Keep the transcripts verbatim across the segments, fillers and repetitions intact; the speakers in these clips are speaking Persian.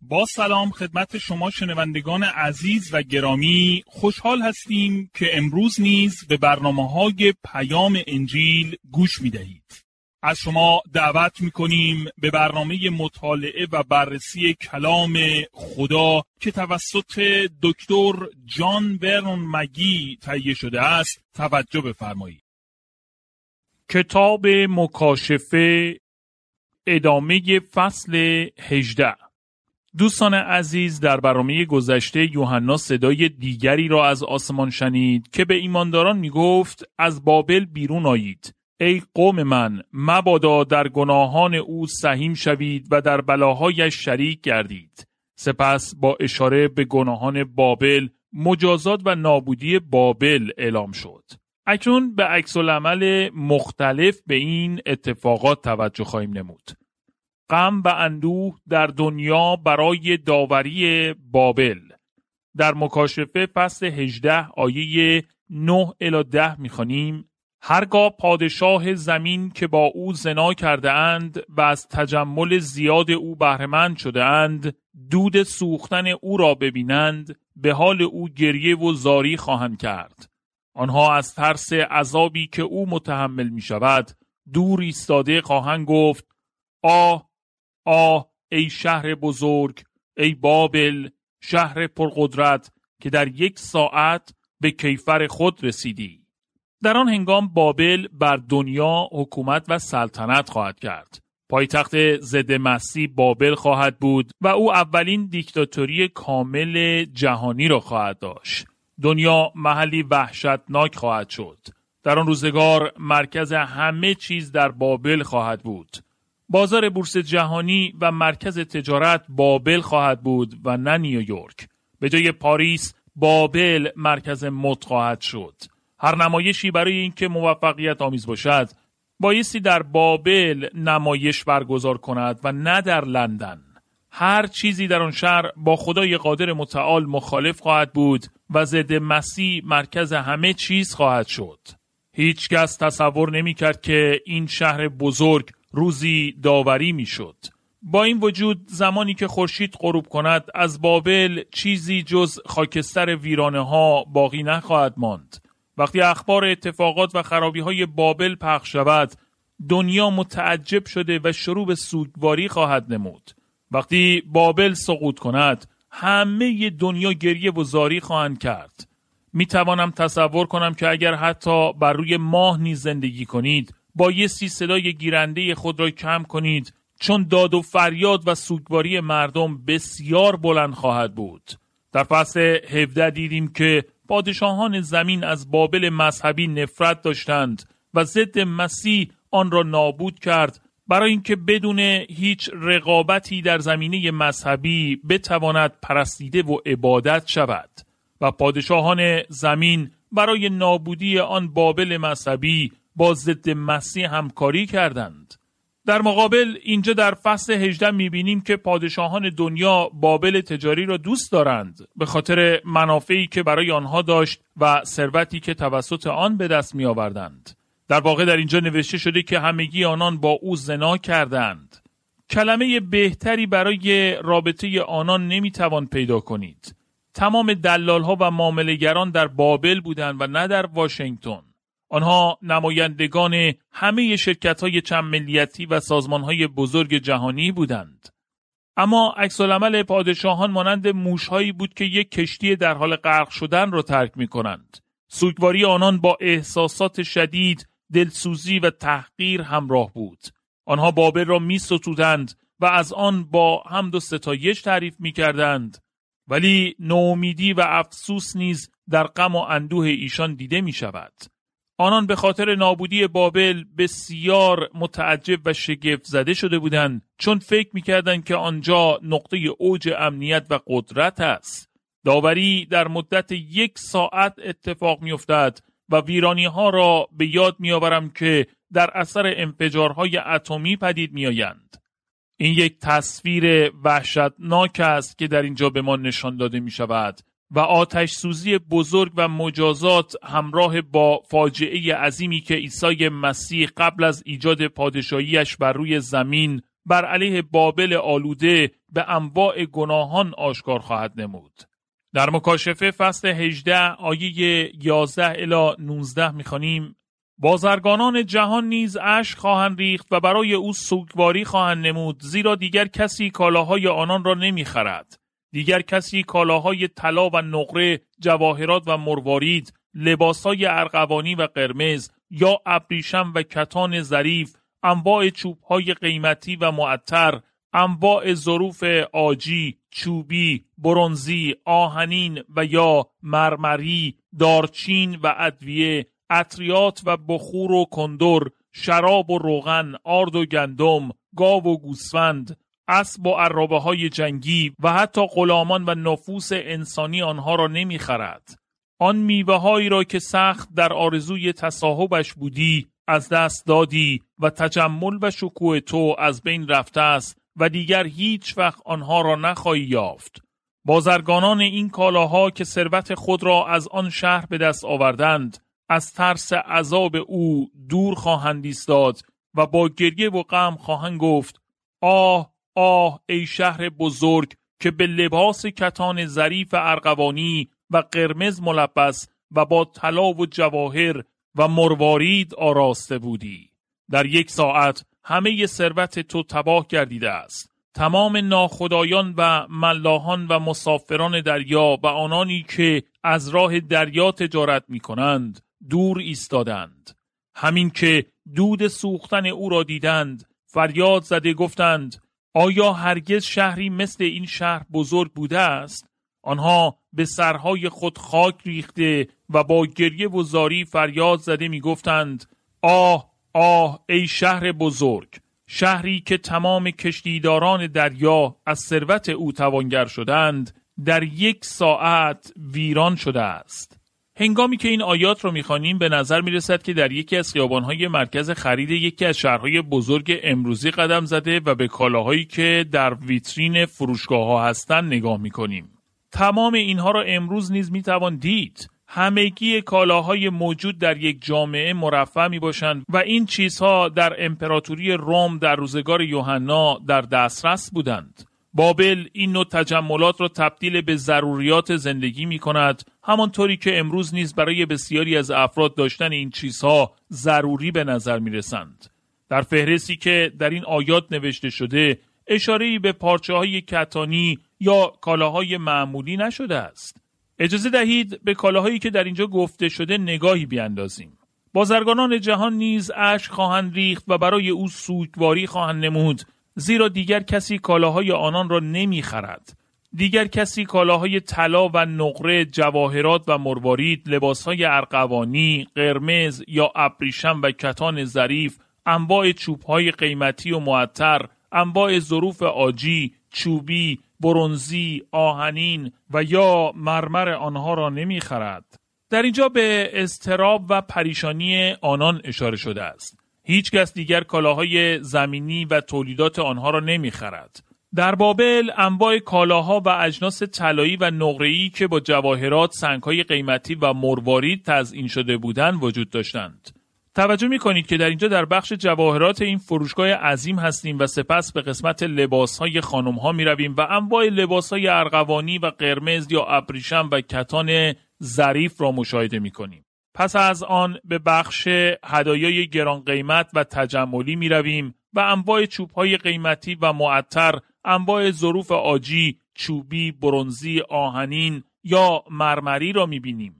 با سلام خدمت شما شنوندگان عزیز و گرامی، خوشحال هستیم که امروز نیز به برنامه‌های پیام انجیل گوش می‌دهید. از شما دعوت می‌کنیم به برنامه مطالعه و بررسی کلام خدا که توسط دکتر جان ورنون مگی تهیه شده است توجه بفرمایید. کتاب مکاشفه، ادامه فصل هجده. دوستان عزیز، در برنامه گذشته یوحنا صدای دیگری را از آسمان شنید که به ایمانداران می گفت از بابل بیرون آیید. ای قوم من، مبادا در گناهان او سهیم شوید و در بلاهایش شریک گردید. سپس با اشاره به گناهان بابل، مجازات و نابودی بابل اعلام شد. اکنون به عکس‌العمل مختلف به این اتفاقات توجه خواهیم نمود. غم و اندوه در دنیا برای داوری بابل. در مکاشفه فصل هجده آیه نه الی ده می‌خوانیم: هرگاه پادشاه زمین که با او زنا کرده اند و از تجمل زیاد او بهره‌مند شده اند، دود سوختن او را ببینند، به حال او گریه و زاری خواهند کرد. آنها از ترس عذابی که او متحمل می شود دور ایستاده خواهند گفت: آه آه ای شهر بزرگ، ای بابل، شهر پرقدرت که در یک ساعت به کیفر خود رسیدی. در آن هنگام بابل بر دنیا حکومت و سلطنت خواهد کرد. پایتخت ضد مسیح بابل خواهد بود و او اولین دیکتاتوری کامل جهانی را خواهد داشت. دنیا محلی وحشتناک خواهد شد. در آن روزگار مرکز همه چیز در بابل خواهد بود. بازار بورس جهانی و مرکز تجارت بابل خواهد بود و نه نیویورک. به جای پاریس، بابل مرکز مد خواهد شد. هر نمایشی برای اینکه موفقیت آمیز باشد، بایستی در بابل نمایش برگزار کند و نه در لندن. هر چیزی در آن شهر با خدای قادر متعال مخالف خواهد بود و ضد مسیح مرکز همه چیز خواهد شد. هیچ کس تصور نمی کرد که این شهر بزرگ روزی داوری می شد. با این وجود زمانی که خورشید غروب کند از بابل چیزی جز خاکستر ویرانه ها باقی نخواهد ماند. وقتی اخبار اتفاقات و خرابی های بابل پخش شود، دنیا متعجب شده و شروع به سوگواری خواهد نمود. وقتی بابل سقوط کند، همه دنیا گریه و زاری خواهند کرد. می توانم تصور کنم که اگر حتی بر روی ماه نیز زندگی کنید، بایستی صدای گیرنده خود را کم کنید، چون داد و فریاد و سوگواری مردم بسیار بلند خواهد بود. در فصل هفده دیدیم که پادشاهان زمین از بابل مذهبی نفرت داشتند و ضد مسیح آن را نابود کرد برای اینکه بدون هیچ رقابتی در زمینه مذهبی بتواند پرستیده و عبادت شود و پادشاهان زمین برای نابودی آن بابل مذهبی با ضد مسیح همکاری کردند. در مقابل اینجا در فصل هجده می‌بینیم که پادشاهان دنیا بابل تجاری را دوست دارند به خاطر منافعی که برای آنها داشت و ثروتی که توسط آن به دست می‌آوردند. در واقع در اینجا نوشته شده که همگی آنان با او زنا کردند. کلمه بهتری برای رابطه آنان نمی‌توان پیدا کنید. تمام دلال‌ها و معامله‌گران در بابل بودند و نه در واشنگتن. آنها نمایندگان همه شرکت‌های چند ملیتی و سازمان‌های بزرگ جهانی بودند. اما عکس‌العمل پادشاهان مانند موش‌هایی بود که یک کشتی در حال غرق شدن را ترک می‌کنند. سوگواری آنان با احساسات شدید، دلسوزی و تحقیر همراه بود. آنها بابل را می‌ستودند و از آن با حمد و ستایش تعریف می‌کردند، ولی نومیدی و افسوس نیز در غم و اندوه ایشان دیده می‌شود. آنان به خاطر نابودی بابل بسیار متعجب و شگفت زده شده بودند، چون فکر می‌کردند که آنجا نقطه اوج امنیت و قدرت است. داوری در مدت یک ساعت اتفاق می‌افتد و ویرانی‌ها را به یاد می‌آورم که در اثر انفجارهای اتمی پدید می‌آیند. این یک تصویر وحشتناک است که در اینجا به ما نشان داده می‌شود و آتش سوزی بزرگ و مجازات همراه با فاجعه عظیمی که عیسی مسیح قبل از ایجاد پادشاهیش بر روی زمین بر علیه بابل آلوده به انواع گناهان آشکار خواهد نمود. در مکاشفه فصل هجده آیه یازده الی نوزده می‌خوانیم: بازرگانان جهان نیز اشک خواهند ریخت و برای او سوگواری خواهند نمود، زیرا دیگر کسی کالاهای آنان را نمی‌خرد. دیگر کسی کالاهای طلا و نقره، جواهرات و مروارید، لباسهای ارغوانی و قرمز یا ابریشم و کتان ظریف، انواع چوبهای قیمتی و معطر، انواع ظروف عاجی، چوبی، برنزی، آهنین و یا مرمری، دارچین و ادویه، عطریات و بخور و کندر، شراب و روغن، آرد و گندم، گاو و گوسفند، اسب و عرابه های جنگی و حتی غلامان و نفوس انسانی آنها را نمی خرد. آن میوه هایی را که سخت در آرزوی تصاحبش بودی از دست دادی و تجمل و شکوه تو از بین رفته است و دیگر هیچ وقت آنها را نخواهی یافت. بازرگانان این کالاها که ثروت خود را از آن شهر به دست آوردند از ترس عذاب او دور خواهند ایستاد و با گریه و غم خواهند گفت: آه آه ای شهر بزرگ که به لباس کتان ظریف ارغوانی و قرمز ملبس و با طلا و جواهر و مروارید آراسته بودی. در یک ساعت همه ثروت تو تباه گردیده است. تمام ناخدایان و ملاحان و مسافران دریا و آنانی که از راه دریا تجارت می کنند دور ایستادند. همین که دود سوختن او را دیدند فریاد زده گفتند: آیا هرگز شهری مثل این شهر بزرگ بوده است؟ آنها به سرهای خود خاک ریخته و با گریه و زاری فریاد زده می گفتند: آه آه ای شهر بزرگ، شهری که تمام کشتیداران دریا از ثروت او توانگر شدند در یک ساعت ویران شده است. هنگامی که این آیات رو می‌خوانیم به نظر می‌رسد که در یکی از خیابان‌های مرکز خرید یکی از شهرهای بزرگ امروزی قدم زده و به کالاهایی که در ویترین فروشگاه‌ها هستند نگاه می‌کنیم. تمام اینها را امروز نیز می‌توان دید. همگی کالاهای موجود در یک جامعه مرفه می‌باشند و این چیزها در امپراتوری روم در روزگار یوحنا در دسترس بودند. بابل این نوع تجملات را تبدیل به ضروریات زندگی می کند، همانطوری که امروز نیز برای بسیاری از افراد داشتن این چیزها ضروری به نظر می رسند. در فهرستی که در این آیات نوشته شده اشاره‌ای به پارچه‌های کتانی یا کالاهای معمولی نشده است. اجازه دهید به کالاهایی که در اینجا گفته شده نگاهی بیاندازیم. بازرگانان جهان نیز اشک خواهند ریخت و برای او سوگواری خواهند نمود، زیرا دیگر کسی کالاهای آنان را نمی خرد. دیگر کسی کالاهای طلا و نقره، جواهرات و مروارید، لباسهای ارغوانی، قرمز یا ابریشم و کتان ظریف، انواع چوبهای قیمتی و معطر، انواع ظروف عاجی، چوبی، برنزی، آهنین و یا مرمر آنها را نمی خرد. در اینجا به اضطراب و پریشانی آنان اشاره شده است. هیچ کس دیگر کالاهای زمینی و تولیدات آنها را نمی خرد. در بابل انواع کالاها و اجناس طلایی و نقره‌ای که با جواهرات، سنگ‌های قیمتی و مروارید تزیین شده بودند وجود داشتند. توجه می‌کنید که در اینجا در بخش جواهرات این فروشگاه عظیم هستیم و سپس به قسمت لباس‌های خانم‌ها می‌رویم و انواع لباس‌های ارغوانی و قرمز یا ابریشم و کتان ظریف را مشاهده می‌کنیم. پس از آن به بخش هدایای گران قیمت و تجملی می رویم و انواع چوبهای قیمتی و معطر، انواع ظروف عاجی، چوبی، برنزی، آهنین یا مرمری را می بینیم.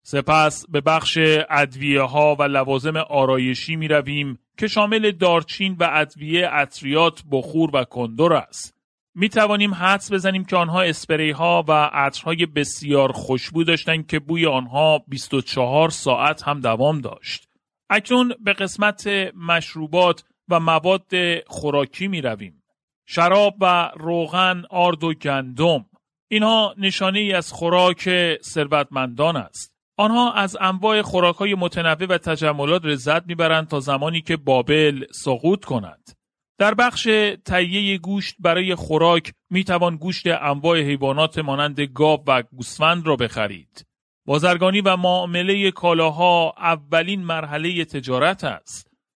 سپس به بخش ادویه ها و لوازم آرایشی می رویم که شامل دارچین و ادویه، عطریات، بخور و کندر است. می توانیم حدس بزنیم که آنها اسپری ها و عطرهای بسیار خوشبو داشتند که بوی آنها بیست و چهار ساعت هم دوام داشت. اکنون به قسمت مشروبات و مواد خوراکی می رویم. شراب و روغن، آرد و گندم، اینها نشانه ای از خوراک ثروتمندان است. آنها از انواع خوراک‌های متنوع و تجملات لذت می‌برند تا زمانی که بابل سقوط کند. در بخش تهیه گوشت برای خوراک میتوان گوشت انواع حیوانات مانند گاو و گوسفند را بخرید. بازرگانی و معامله کالاها اولین مرحله تجارت است.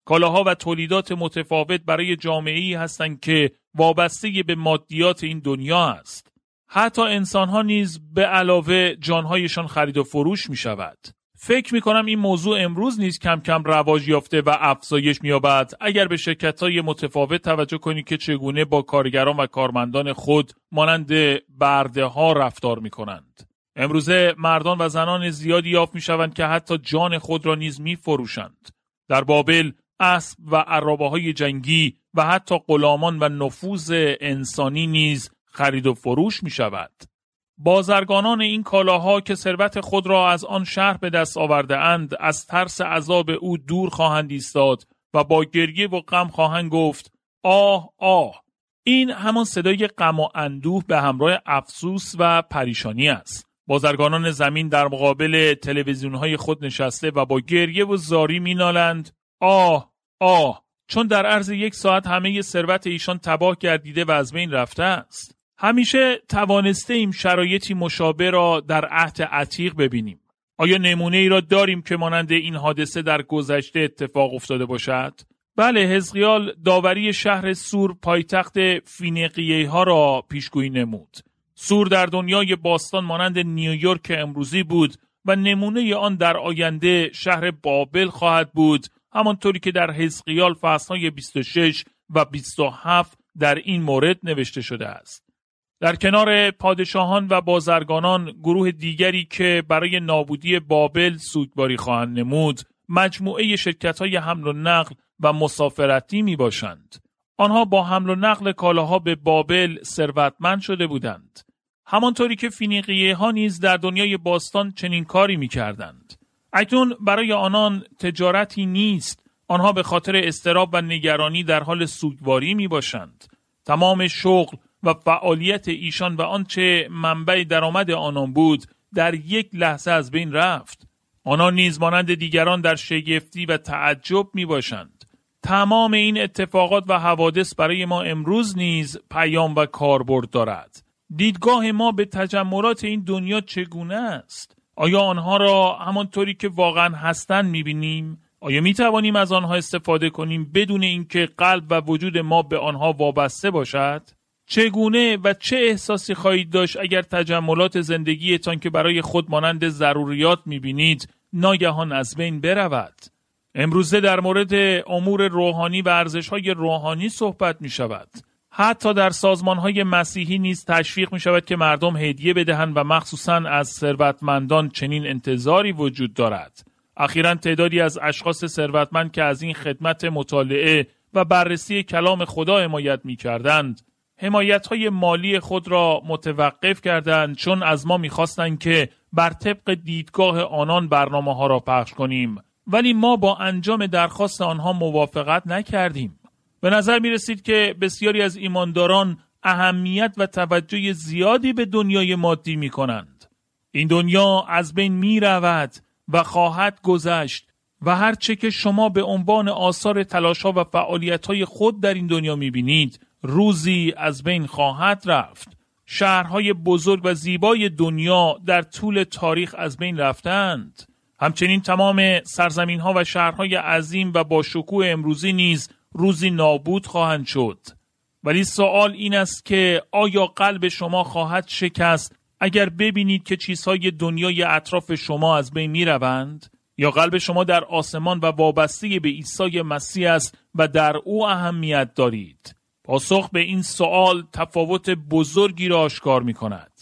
کالاها و تولیدات متفاوت برای جامعه‌ای هستند که وابسته به مادیات این دنیا است. حتی انسان‌ها نیز به علاوه جان‌هایشان خرید و فروش می‌شود. فکر می‌کنم این موضوع امروز نیز کم کم رواج یافته و افزایش می‌یابد اگر به شرکت‌های متفاوت توجه کنید که چگونه با کارگران و کارمندان خود مانند برده‌ها رفتار می‌کنند. امروزه مردان و زنان زیادی یافت می‌شوند که حتی جان خود را نیز می‌فروشند. در بابل اسب و عرابه‌های جنگی و حتی غلامان و نفوذ انسانی نیز خرید و فروش می‌شود. بازرگانان این کالاها که ثروت خود را از آن شهر به دست آورده اند از ترس عذاب او دور خواهند ایستاد و با گریه و غم خواهند گفت آه آه. این همان صدای غم و اندوه به همراه افسوس و پریشانی است. بازرگانان زمین در مقابل تلویزیون‌های خود نشسته و با گریه و زاری مینالند آه آه، چون در عرض یک ساعت همه ثروت ایشان تباه گردیده و از بین رفته است. همیشه توانسته ایم شرایطی مشابه را در عهد عتیق ببینیم. آیا نمونه ای را داریم که مانند این حادثه در گذشته اتفاق افتاده باشد؟ بله، حزقیال داوری شهر سور پایتخت فینیقیه ها را پیشگویی نمود. سور در دنیای باستان مانند نیویورک امروزی بود و نمونه آن در آینده شهر بابل خواهد بود، همانطوری که در حزقیال فصل‌های بیست و شش و بیست و هفت در این مورد نوشته شده است. در کنار پادشاهان و بازرگانان، گروه دیگری که برای نابودی بابل سوگواری خواهند نمود، مجموعه شرکت‌های حمل و نقل و مسافرتی می باشند. آنها با حمل و نقل کالاها به بابل ثروتمند شده بودند. همانطوری که فینیقیه ها نیز در دنیای باستان چنین کاری می کردند. اکنون برای آنان تجارتی نیست. آنها به خاطر اضطراب و نگرانی در حال سوگواری می باشند. تمام شغل و فعالیت ایشان و آنچه منبع درآمد آنان بود در یک لحظه از بین رفت. آنان نیز مانند دیگران در شگفتی و تعجب می باشند. تمام این اتفاقات و حوادث برای ما امروز نیز پیام و کاربرد دارد. دیدگاه ما به تجملات این دنیا چگونه است؟ آیا آنها را همانطوری که واقعا هستند می‌بینیم؟ آیا می‌توانیم از آنها استفاده کنیم بدون اینکه قلب و وجود ما به آنها وابسته باشد؟ چگونه و چه احساسی خواهید داشت اگر تجملات زندگیتان که برای خود مانند ضروریات می‌بینید ناگهان از بین برود؟ امروزه در مورد امور روحانی و ارزش‌های روحانی صحبت می‌شود. حتی در سازمان‌های مسیحی نیز تشویق می‌شود که مردم هدیه بدهند و مخصوصاً از ثروتمندان چنین انتظاری وجود دارد. اخیراً تعدادی از اشخاص ثروتمند که از این خدمت مطالعه و بررسی کلام خدا حمایت می‌کردند، حمایت‌های مالی خود را متوقف کردند، چون از ما می‌خواستند که بر طبق دیدگاه آنان برنامه‌ها را پخش کنیم، ولی ما با انجام درخواست آنها موافقت نکردیم. به نظر می رسید که بسیاری از ایمانداران اهمیت و توجه زیادی به دنیای مادی می کنند. این دنیا از بین می رود و خواهد گذشت و هر چه که شما به عنوان آثار تلاش‌ها و فعالیت‌های خود در این دنیا می بینید روزی از بین خواهد رفت. شهرهای بزرگ و زیبای دنیا در طول تاریخ از بین رفتند. همچنین تمام سرزمین‌ها و شهرهای عظیم و با شکوه امروزی نیز روزی نابود خواهند شد. ولی سوال این است که آیا قلب شما خواهد شکست اگر ببینید که چیزهای دنیای اطراف شما از بین می روند؟ یا قلب شما در آسمان و وابسته به عیسی مسیح است و در او اهمیت دارید؟ پاسخ به این سوال تفاوت بزرگی را آشکار می کند.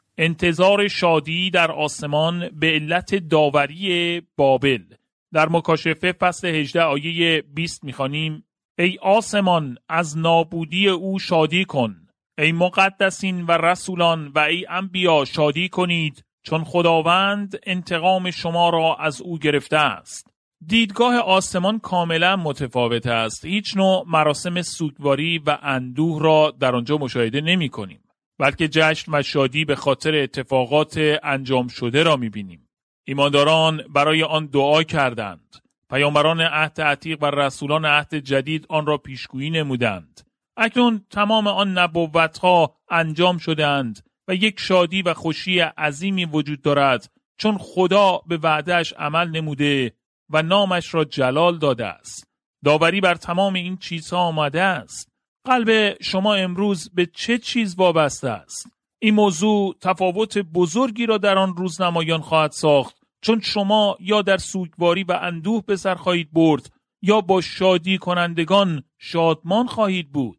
انتظار شادی در آسمان به علت داوری بابل. در مکاشفه فصل هجده آیه بیست می‌خوانیم: ای آسمان از نابودی او شادی کن، ای مقدسین و رسولان و ای انبیا شادی کنید، چون خداوند انتقام شما را از او گرفته است. دیدگاه آسمان کاملا متفاوت است. هیچ نوع مراسم سوگواری و اندوه را در آنجا مشاهده نمی کنیم، بلکه جشن و شادی به خاطر اتفاقات انجام شده را می بینیم. ایمانداران برای آن دعا کردند. پیامبران عهد عتیق و رسولان عهد جدید آن را پیشگویی نمودند. اکنون تمام آن نبوت‌ها انجام شدند و یک شادی و خوشی عظیمی وجود دارد، چون خدا به وعده‌اش عمل نموده و نامش را جلال داده است. داوری بر تمام این چیزها آمده است. قلب شما امروز به چه چیز وابسته است؟ این موضوع تفاوت بزرگی را در آن روز نمایان خواهد ساخت، چون شما یا در سوگواری و اندوه به سر خواهید برد یا با شادی کنندگان شادمان خواهید بود.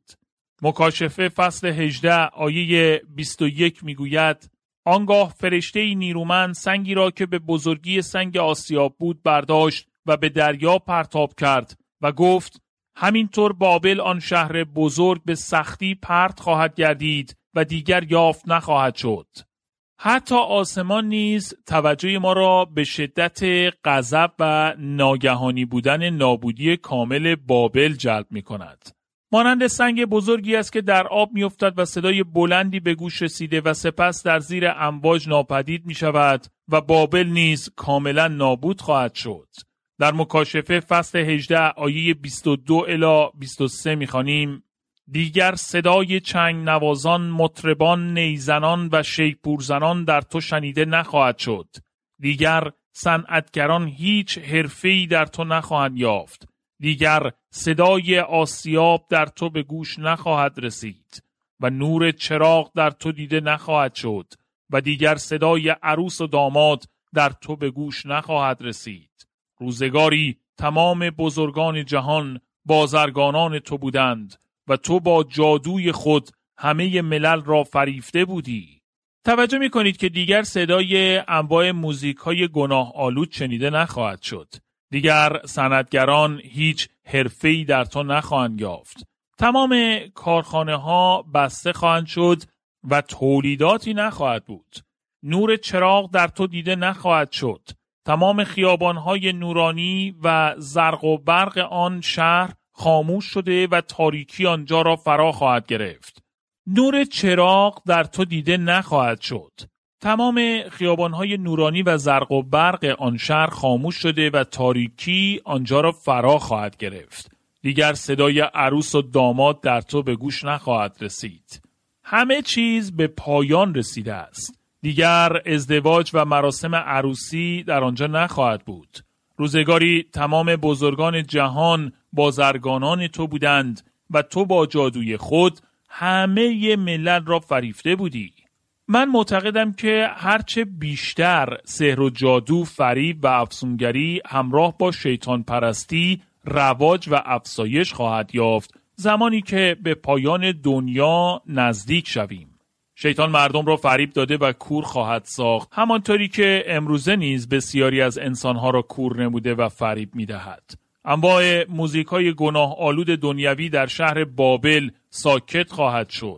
مکاشفه فصل هجده آیه بیست و یک میگوید: آنگاه فرشته نیرومند سنگی را که به بزرگی سنگ آسیاب بود برداشت و به دریا پرتاب کرد و گفت: همینطور بابل آن شهر بزرگ به سختی پرت خواهد گردید و دیگر یافت نخواهد شد. حتی آسمان نیز توجه ما را به شدت غضب و ناگهانی بودن نابودی کامل بابل جلب می کند. مانند سنگ بزرگی است که در آب می افتد و صدای بلندی به گوش رسیده و سپس در زیر امواج ناپدید می شود و بابل نیز کاملا نابود خواهد شد. در مکاشفه فصل هجده آیه بیست و دو الی بیست و سه می خوانیم: دیگر صدای چنگ نوازان، مطربان، نیزنان و شیپورزنان در تو شنیده نخواهد شد. دیگر صنعتگران هیچ حرفه‌ای در تو نخواهند یافت. دیگر صدای آسیاب در تو به گوش نخواهد رسید و نور چراغ در تو دیده نخواهد شد و دیگر صدای عروس و داماد در تو به گوش نخواهد رسید. روزگاری تمام بزرگان جهان بازرگانان تو بودند و تو با جادوی خود همه ملل را فریفته بودی. توجه می کنید که دیگر صدای انواع موزیک های گناه آلود شنیده نخواهد شد. دیگر صنعتگران هیچ حرفه‌ای در تو نخواهند یافت. تمام کارخانه ها بسته خواهند شد و تولیداتی نخواهد بود. نور چراغ در تو دیده نخواهد شد. تمام خیابان‌های نورانی و زرق و برق آن شهر خاموش شده و تاریکی آنجا را فرا خواهد گرفت. نور چراغ در تو دیده نخواهد شد. تمام خیابان‌های نورانی و زرق و برق آن شهر خاموش شده و تاریکی آنجا را فرا خواهد گرفت. دیگر صدای عروس و داماد در تو به گوش نخواهد رسید. همه چیز به پایان رسیده است. دیگر ازدواج و مراسم عروسی در آنجا نخواهد بود. روزگاری تمام بزرگان جهان بازرگانان تو بودند و تو با جادوی خود همه ملل را فریفته بودی. من معتقدم که هرچه بیشتر سحر و جادو، فریب و افسونگری همراه با شیطان پرستی رواج و افزایش خواهد یافت، زمانی که به پایان دنیا نزدیک شویم. شیطان مردم را فریب داده و کور خواهد ساخت، همانطوری که امروزه نیز بسیاری از انسانها را کور نموده و فریب می‌دهد. انواع موزیکای گناه آلود دنیوی در شهر بابل ساکت خواهد شد.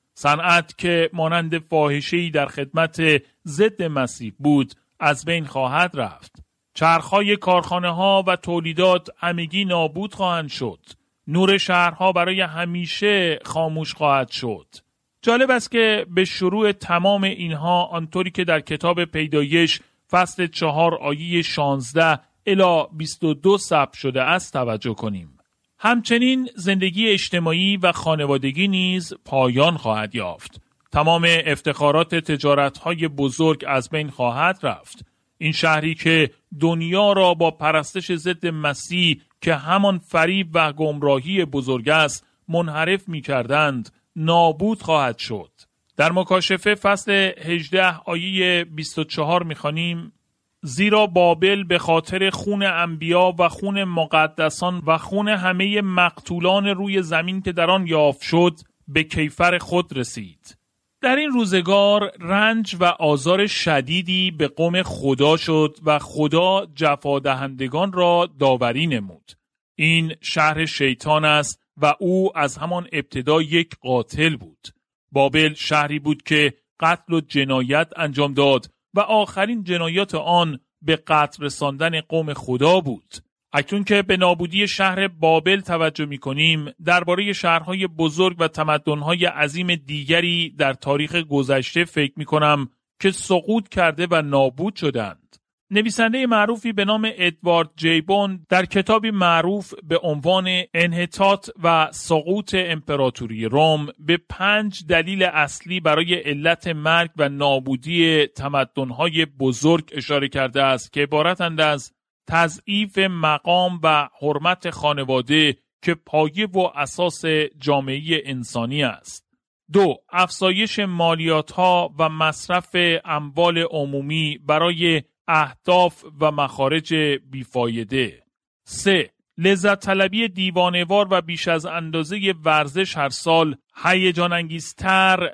صنعت که مانند فاحشه‌ای در خدمت ضد مسیح بود از بین خواهد رفت. چرخهای کارخانه‌ها و تولیدات همگی نابود خواهند شد. نور شهرها برای همیشه خاموش خواهد شد. جالب است که به شروع تمام اینها آنطوری که در کتاب پیدایش فصل چهار آیه شانزده الی بیست و دو ثبت شده است توجه کنیم. همچنین زندگی اجتماعی و خانوادگی نیز پایان خواهد یافت. تمام افتخارات تجارت‌های بزرگ از بین خواهد رفت. این شهری که دنیا را با پرستش ضد مسیح که همان فریب و گمراهی بزرگ است منحرف می‌کردند نابود خواهد شد. در مکاشفه فصل هجده آیه بیست و چهار می‌خوانیم: زیرا بابل به خاطر خون انبیا و خون مقدسان و خون همه مقتولان روی زمین که در آن یافت شد به کیفر خود رسید. در این روزگار رنج و آزار شدیدی به قوم خدا شد و خدا جفادهندگان را داوری نمود. این شهر شیطان است و او از همان ابتدا یک قاتل بود. بابل شهری بود که قتل و جنایت انجام داد و آخرین جنایات آن به قتل رساندن قوم خدا بود. اکنون که به نابودی شهر بابل توجه می کنیم، درباره شهرهای بزرگ و تمدنهای عظیم دیگری در تاریخ گذشته فکر می کنم که سقوط کرده و نابود شدند. نویسنده معروفی به نام ادوارد جیبون در کتابی معروف به عنوان انحطاط و سقوط امپراتوری روم به پنج دلیل اصلی برای علت مرگ و نابودی تمدن‌های بزرگ اشاره کرده است که عبارتند از تضعیف مقام و حرمت خانواده که پایه و اساس جامعه انسانی است. دو، افزایش مالیات‌ها و مصرف اموال عمومی برای اهداف و مخارج بیفایده. سه، لذت طلبی دیوانه‌وار و بیش از اندازه ورزش هر سال هیجان انگیزتر،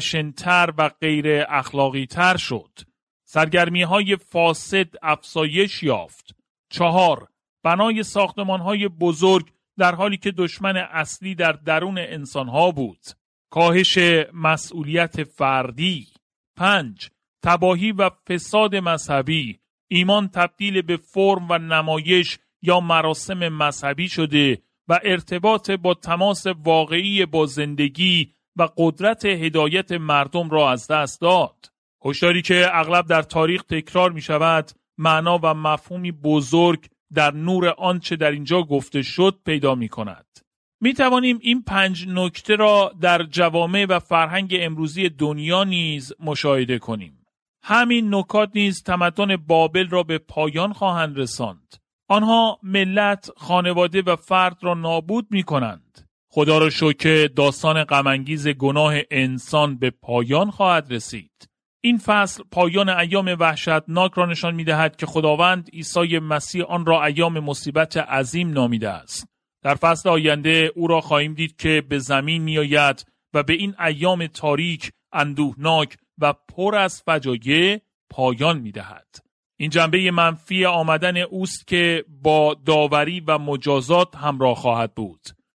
خشنتر و غیر اخلاقی تر شد. سرگرمی‌های فاسد افزایش یافت. چهار، بنای ساختمان‌های بزرگ در حالی که دشمن اصلی در درون انسان‌ها بود. کاهش مسئولیت فردی. پنج، تباهی و فساد مذهبی. ایمان تبدیل به فرم و نمایش یا مراسم مذهبی شده و ارتباط با تماس واقعی با زندگی و قدرت هدایت مردم را از دست داد. هشداری که اغلب در تاریخ تکرار می شود، معنا و مفهومی بزرگ در نور آنچه در اینجا گفته شد پیدا می کند. می توانیم این پنج نکته را در جوامع و فرهنگ امروزی دنیا نیز مشاهده کنیم. همین نکات نیز تمدن بابل را به پایان خواهند رساند. آنها ملت، خانواده و فرد را نابود می کنند. خدا را شکر که داستان غم‌انگیز گناه انسان به پایان خواهد رسید. این فصل پایان ایام وحشتناک را نشان می دهد که خداوند عیسی مسیح آن را ایام مصیبت عظیم نامیده است. در فصل آینده او را خواهیم دید که به زمین می آید و به این ایام تاریک، اندوهناک و پر از فجایع پایان می دهد. این جنبه منفی آمدن اوست که با داوری و مجازات همراه خواهد بود.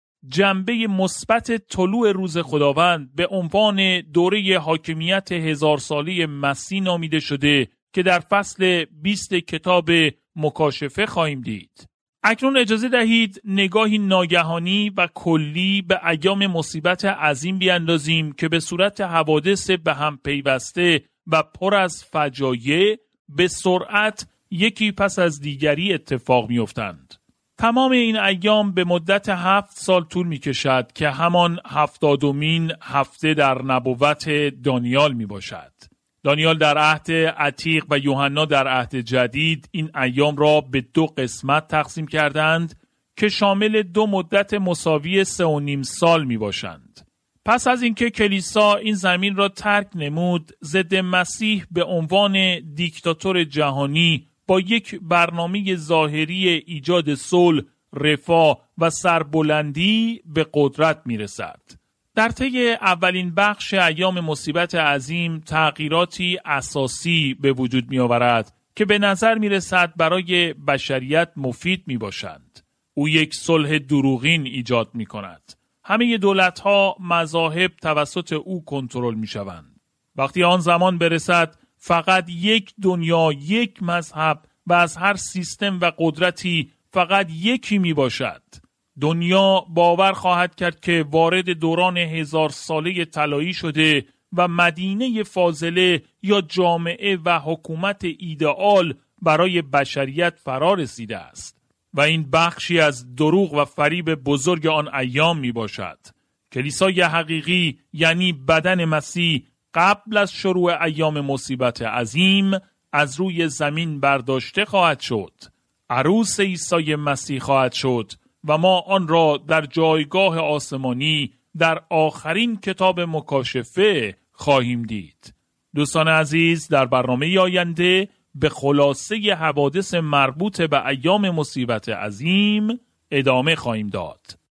جنبه مثبت طلوع روز خداوند به عنوان دوره حاکمیت هزار ساله مسیح نامیده شده که در فصل بیست کتاب مکاشفه خواهیم دید. اکنون اجازه دهید نگاهی ناگهانی و کلی به ایام مصیبت عظیم بیاندازیم که به صورت حوادث به هم پیوسته و پر از فجایع به سرعت یکی پس از دیگری اتفاق می‌افتند. تمام این ایام به مدت هفت سال طول می‌کشد که همان هفتادمین هفته در نبوت دانیال میباشد. دانیال در عهد عتیق و یوحنا در عهد جدید این ایام را به دو قسمت تقسیم کردند که شامل دو مدت مساوی سه و نیم سال میباشند. پس از اینکه کلیسا این زمین را ترک نمود، ضد مسیح به عنوان دیکتاتور جهانی با یک برنامه ظاهری ایجاد صلح، رفاه و سربلندی به قدرت میرسد. در طی اولین بخش ایام مصیبت عظیم تغییراتی اساسی به وجود می آورد که به نظر می رسد برای بشریت مفید می باشند. او یک صلح دروغین ایجاد می کند. همه دولت ها مذاهب توسط او کنترل می شوند. وقتی آن زمان برسد فقط یک دنیا، یک مذهب و از هر سیستم و قدرتی فقط یکی می باشد. دنیا باور خواهد کرد که وارد دوران هزار ساله طلایی شده و مدینه فاضله یا جامعه و حکومت ایدئال برای بشریت فرا رسیده است و این بخشی از دروغ و فریب بزرگ آن ایام می باشد. کلیسای حقیقی یعنی بدن مسیح قبل از شروع ایام مصیبت عظیم از روی زمین برداشته خواهد شد. عروس عیسی مسیح خواهد شد و ما آن را در جایگاه آسمانی در آخرین کتاب مکاشفه خواهیم دید. دوستان عزیز، در برنامه آینده به خلاصه حوادث مربوط به ایام مصیبت عظیم ادامه خواهیم داد.